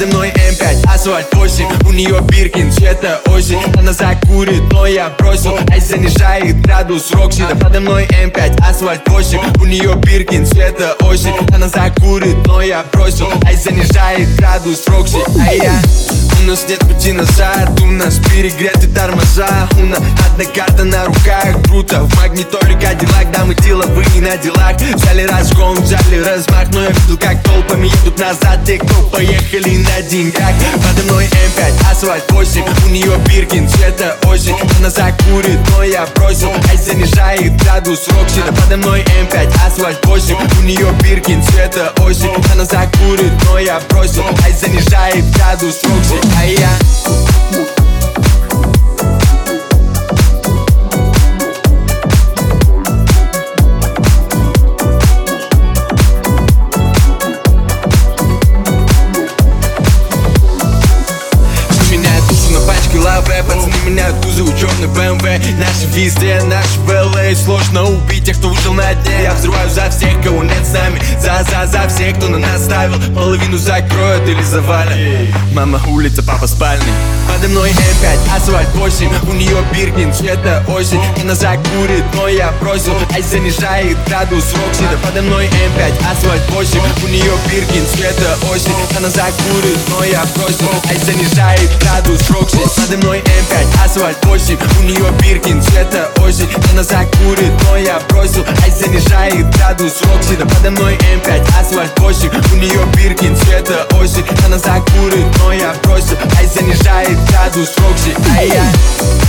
Подо мной М5, асфальт 8. У нее Биркин цвета осень. Она закурит, но я бросил. Ай занижает градус Рокси. Да подо мной М5, асфальт 8. У нее Биркин цвета осень. Она закурит, но я бросил. Ай занижает градус Рокси. Ай я. У нас нет пути назад, у нас перегреты тормоза. У нас одна карта на руках, круто. В магнитоле Кадиллак, да мы деловые на делах. Взяли разгон, взяли размах. Но я видел, как толпами едут назад те, кто поехали на деньгах. Подо мной М5, асфальт 8. У нее Биркин цвета осень. Она закурит, но я бросил. Ай занижает градус Рокси. Да подо мной М5, асфальт 8. У нее Биркин цвета осень. Она закурит, но я бросил. Ай занижает градус Рокси. Ай я. Пацаны меняют кузов, черный БМВ. Наши везде, наши в ЛА. Сложно убить тех, кто вышел на дне. Я взрываю за всех, кого нет с нами. За всех, кто на нас ставил. Половину закроют или завалят. Мама улица, папа спальный. Подо мной М5, асфальт 8. У нее Биркин цвета осень. Она закурит, но я бросил. Ай занижает градус Рокси. Да подо мной М5, асфальт 8. У нее Биркин цвета осень. Она закурит, но я бросил. Ай занижает градус Рокси. Подо мной М5, асфальт 8. У нее Биркин цвета осень. Она закурит, но я бросил. Ай занижает градус Рокси. Да подо мной М5, асфальт 8. У нее Биркин цвета осень. Она закурит, но я бросил. Ай занижает градус Рокси. Ай я.